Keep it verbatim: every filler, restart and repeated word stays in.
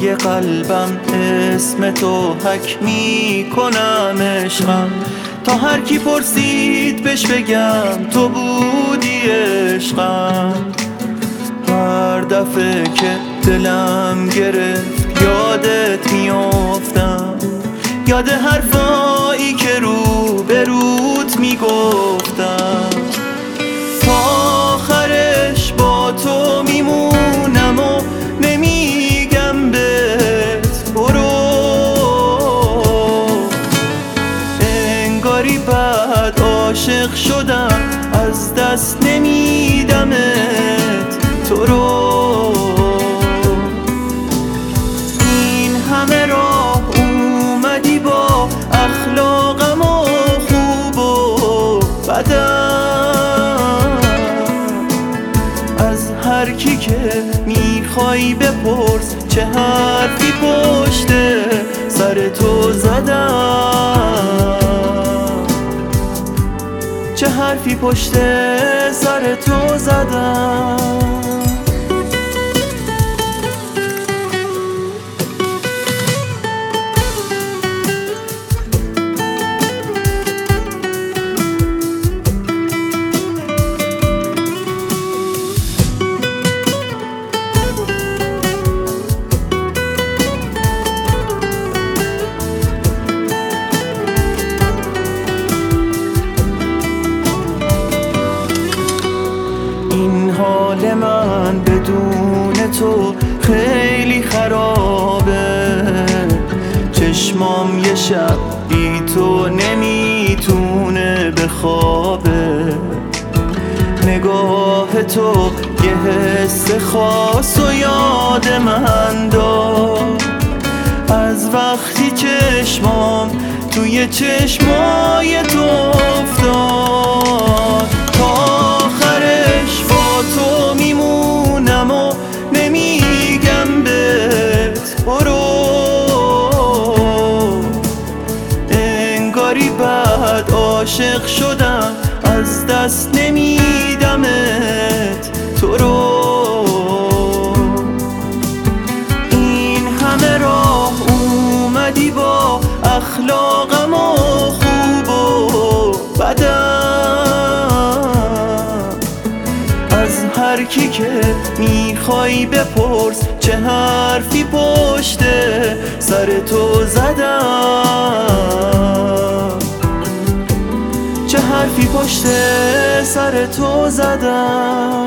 کجای قلبم اسم تو حک می کنم عشقم، تا هر کی پرسید بهش بگم تو بودی عشقم. هر دفعه که دلم گرفت یادت میافتم، یاد حرفایی که رو به روت میگفتم. تا آخرش با تو میمونم و نمیگم بهت برو، انگاری بعد عاشق شدم از دست نمیدمت تو رو. این همه راه اومدی با اخلاقم و خوب و بدم، از هر کی که میخوای بپرس چه حرفی پشت سر تو زدم، چه حرفی پشت سر تو زدم. این حال من بدون تو خیلی خرابه، چشمام یه شب بی تو نمیتونه بخوابه. نگاه تو یه حس خاص و یاد من داد، از وقتی چشمام توی چشمای تو افتاد. تا آخرش با تو میمونم و نمیگم بهت برو، انگاری بعد عاشق شدم از دست نمیدمت تو رو. این همه راه اومدی با اخلاقم و خوب و بدم، از هر کی که میخوای بپرس چه حرفی پشت سر تو زدم، چه حرفی پشت سر تو زدم.